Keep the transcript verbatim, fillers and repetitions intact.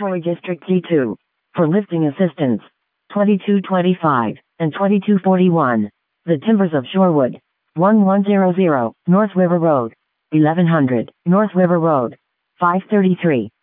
Troy District D two. For lifting assistance. twenty-two twenty-five and twenty-two forty-one. The Timbers of Shorewood. eleven hundred North River Road. eleven hundred North River Road. five thirty-three